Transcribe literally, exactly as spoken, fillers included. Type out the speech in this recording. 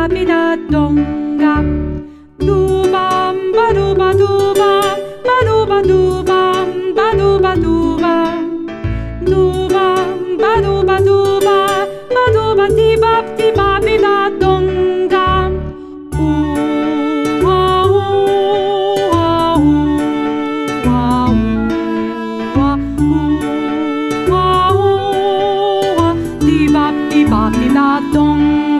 bi da donga. Do bam ba do ba do bam, ba do ba do bam, ba do ba do bam. Do bam ba do ba do ba, ba do ba di ba di ba bi da donga. Ooh ah ooh ah ooh ah ooh ah ooh ah ooh ah di ba di ba di da donga.